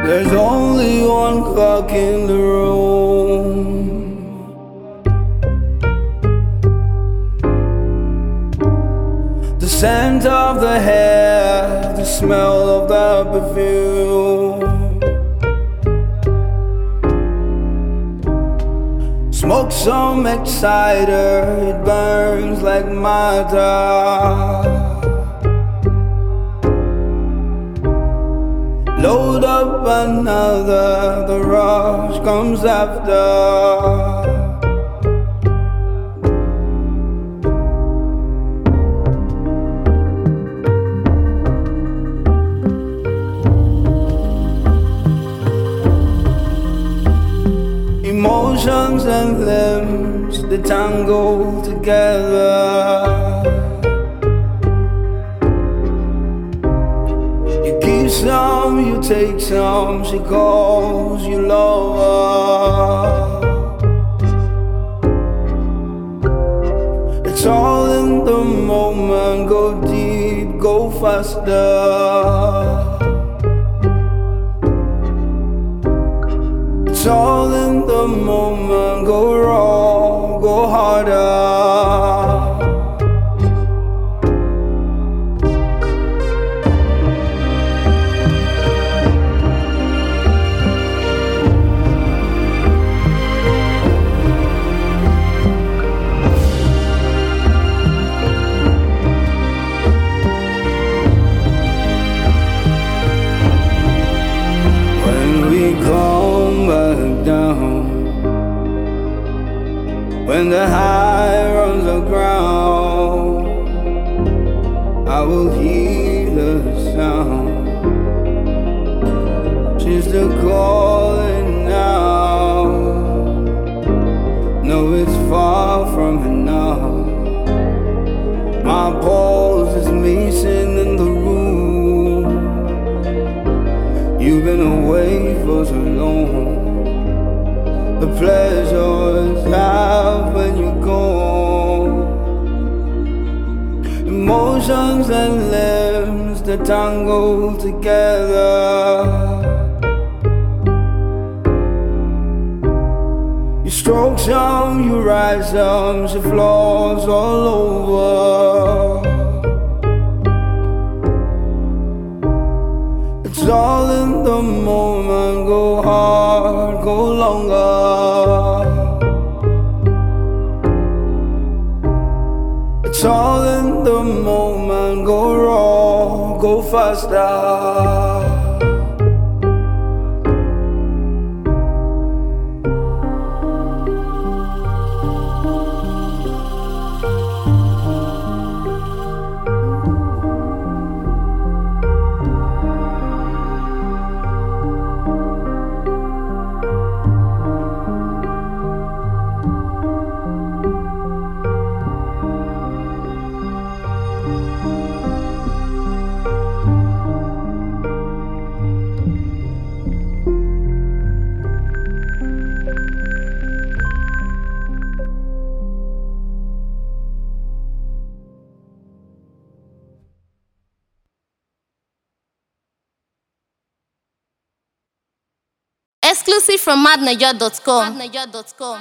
There's only one clock in the room. The scent of the hair, the smell of the perfume. Smoke some exciter, it burns like matter. Load up another, the rush comes after. Emotions and limbs, they tangle together. You give some, you take some, she calls you lover. It's all in the moment, go deep, go faster. It's all in the moment, go raw, go harder. When the high runs aground, I will hear the sound. She's still calling now. No, it's far from enough. My pulse is missing in the room. You've been away for so long. The pleasures have when you're gone. Emotions and limbs, they tangle together. You stroke some, you rise some, she flaws all over. It's all in the moment, go hard, go longer. It's all in the moment, go raw, go faster. Exclusive from madniger.com.